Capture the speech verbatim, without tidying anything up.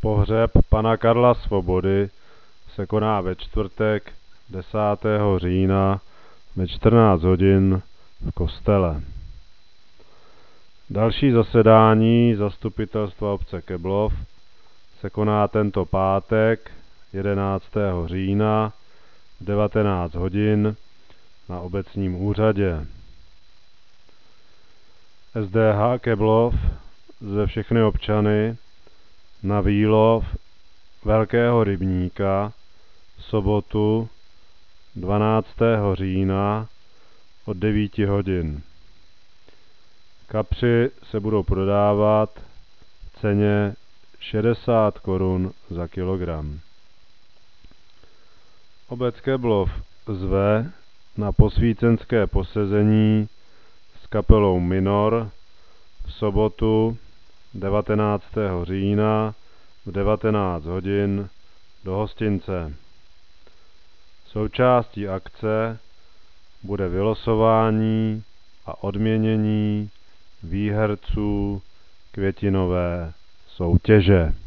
Pohřeb pana Karla Svobody se koná ve čtvrtek desátého října ve čtrnáct hodin v kostele. Další zasedání zastupitelstva obce Keblov se koná tento pátek jedenáctého října v devatenáct hodin na obecním úřadě. S D H Keblov zve všechny občany na výlov velkého rybníka v sobotu dvanáctého října od devíti hodin. Kapři se budou prodávat v ceně šedesát korun za kilogram. Obec Keblov zve na posvícenské posezení s kapelou Minor v sobotu devatenáctého října v devatenáct hodin do hostince. Součástí akce bude vylosování a odměnění výherců květinové soutěže.